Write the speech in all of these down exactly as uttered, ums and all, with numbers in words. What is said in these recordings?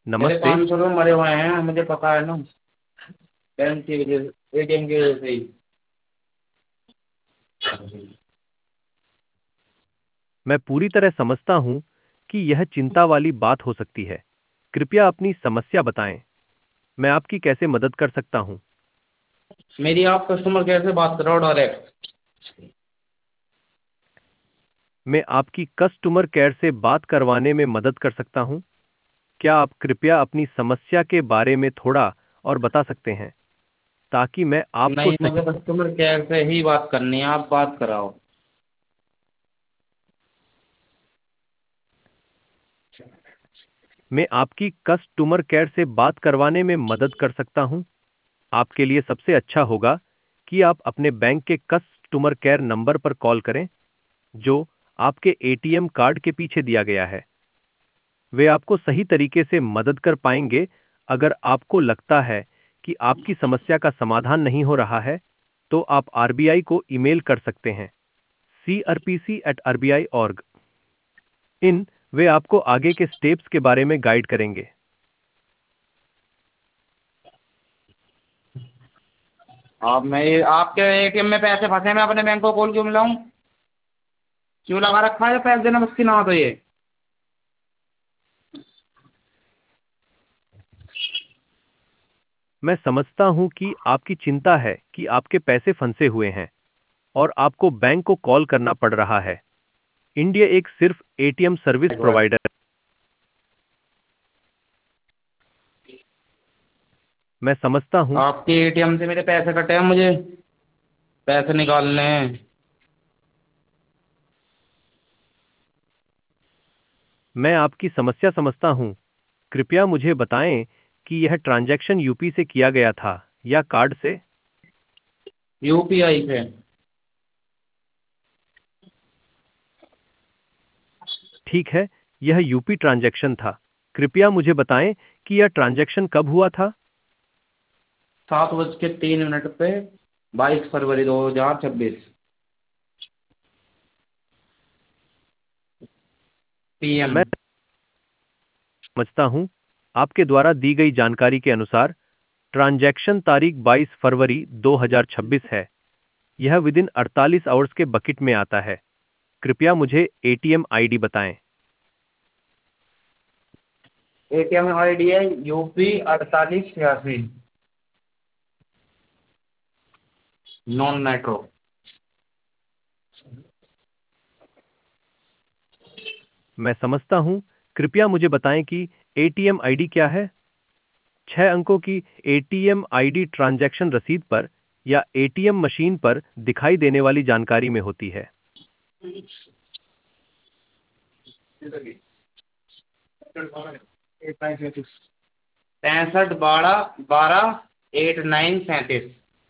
मेरे नमस्ते। पाँच सौ रुपये मरे हुए हैं, मुझे पता है ना। बैंक की वजह से, एटीएम की वजह से ही। मैं पूरी तरह समझता हूँ कि यह चिंता वाली बात हो सकती है। कृपया अपनी समस्या बताएं। मैं आपकी कैसे मदद कर सकता हूँ? मेरी आप कस्टमर केयर से बात कर रहा हूँ डायरेक्ट। मैं आपकी कस्टमर केयर से बात करवाने में मदद कर सकता हूँ। क्या आप कृपया अपनी समस्या के बारे में थोड़ा और बता सकते हैं ताकि मैं आपको नहीं, सही मुझे कस्टमर केयर से ही बात करनी है, आप बात कराओ। मैं आपकी कस्टमर केयर से बात करवाने में मदद कर सकता हूँ। आपके लिए सबसे अच्छा होगा कि आप अपने बैंक के कस्टमर केयर नंबर पर कॉल करें जो आपके एटीएम कार्ड के पीछे दिया गया है। वे आपको सही तरीके से मदद कर पाएंगे। अगर आपको लगता है कि आपकी समस्या का समाधान नहीं हो रहा है, तो आप आरबीआई को ईमेल कर सकते हैं C R P C at R B I org. इन वे आपको आगे के स्टेप्स के बारे में गाइड करेंगे। आप मैं ये आपके एटीएम में पैसे फंसे हैं, मैं अपने बैंक को कॉल क्यों मिलाऊं? क्यों लगा रखा है पैसे देना मुश्किल ना हो तो ये। मैं समझता हूं कि आपकी चिंता है कि आपके पैसे फंसे हुए हैं और आपको बैंक को कॉल करना पड़ रहा है। इंडिया एक सिर्फ एटीएम सर्विस एक बार। प्रोवाइडर। मैं समझता हूं। आपके एटीएम से मेरे पैसे कटे हैं, मुझे पैसे निकालने हैं। मैं आपकी समस्या समझता हूं। कृपया मुझे बताएं कि यह ट्रांजैक्शन यूपी से किया गया था या कार्ड से? यूपीआई से। ठीक है, यह यूपी ट्रांजैक्शन था। कृपया मुझे बताएं कि यह ट्रांजैक्शन कब हुआ था? सात बज के तीन मिनट पे, बाईस फरवरी दो हजार छब्बीस, पीएम। मैं समझता हूं। आपके द्वारा दी गई जानकारी के अनुसार ट्रांजैक्शन तारीख बाईस फरवरी दो हज़ार छब्बीस है। यह विद इन अड़तालीस आवर्स के बकेट में आता है। कृपया मुझे एटीएम आईडी बताएं। एटीएम आई डी है यूपी अड़तालीस छियासी, नॉन मेट्रो। मैं समझता हूं। कृपया मुझे बताएं कि एटीएम आईडी क्या है? छह अंकों की एटीएम आईडी ट्रांजैक्शन रसीद पर या एटीएम मशीन पर दिखाई देने वाली जानकारी में होती है। पैंसठ बारह बारह एट नाइन सैंतीस।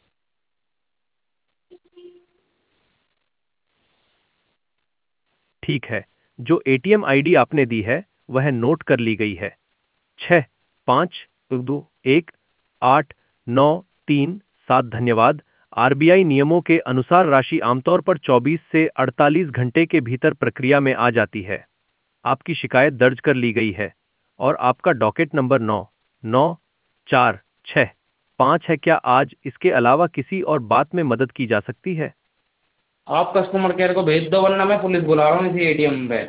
ठीक है, जो एटीएम आईडी आपने दी है वह नोट कर ली गई है। छः पाँच दो एक आठ नौ तीन सात। धन्यवाद। आरबीआई नियमों के अनुसार राशि आमतौर पर चौबीस से अड़तालीस घंटे के भीतर प्रक्रिया में आ जाती है। आपकी शिकायत दर्ज कर ली गई है और आपका डॉकेट नंबर नौ नौ चार छः पाँच है। क्या आज इसके अलावा किसी और बात में मदद की जा सकती है? आप कस्टमर केयर को भेज दो, वरना मैं पुलिस बुला रहा हूँ इसी एटीएम पे।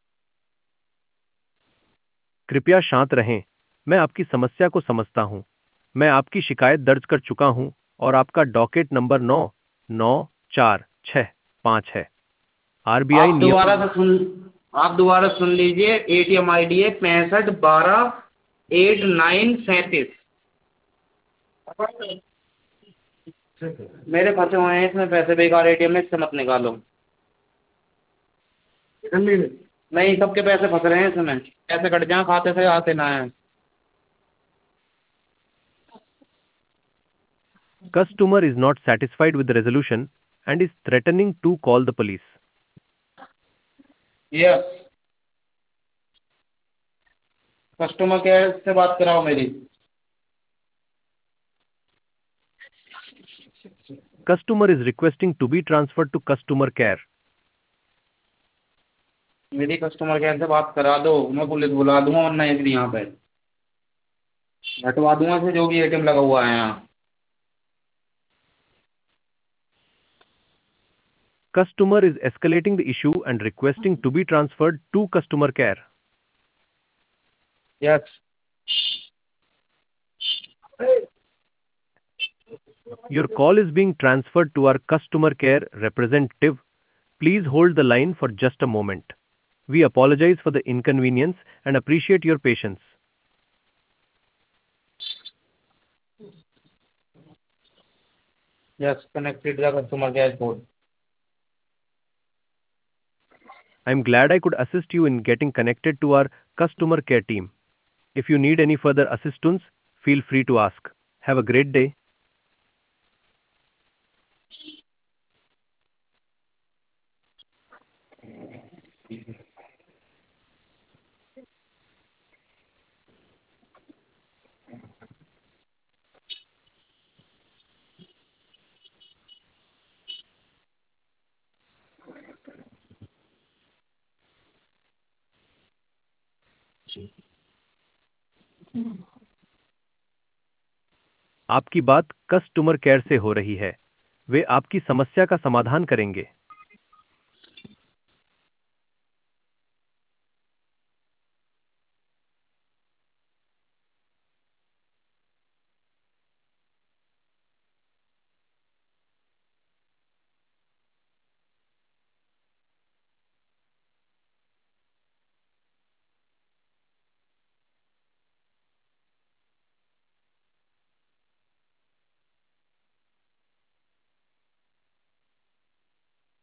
कृपया शांत रहें। मैं आपकी समस्या को समझता हूं। मैं आपकी शिकायत दर्ज कर चुका हूं और आपका डॉकेट नंबर नौ नौ चार छः पाँच है। आरबीआई आप दोबारा नियम। से सुन आप दोबारा सुन लीजिए। एटीएम आई डी है पैंसठ बारह एट नाइन सैंतीस। मेरे फंसे हुए हैं इसमें पैसे, बेकार एटीएम में, इससे मत निकालो। नहीं, सबके पैसे फंस रहे हैं इसमें, पैसे कट जाए खाते से, आते ना है। Customer is not satisfied with the resolution and is threatening to call the police. Yes, customer care से बात कराओ मेरी। Customer is requesting to be transferred to customer care. मेरी कस्टमर केयर से बात करा दो, मैं पुलिस बुला दूंगा, वरना एक यहाँ पे। हटवा दूंगा से जो भी एटीएम लगा हुआ है यहाँ। Customer is escalating the issue and requesting to be transferred to customer care. Yes. Your call is being transferred to our customer care representative. Please hold the line for just a moment. We apologize for the inconvenience and appreciate your patience. Yes connected the customer care code. I'm glad I could assist you in getting connected to our customer care team. If you need any further assistance, feel free to ask. Have a great day. आपकी बात customer care से हो रही है। वे आपकी समस्या का समाधान करेंगे।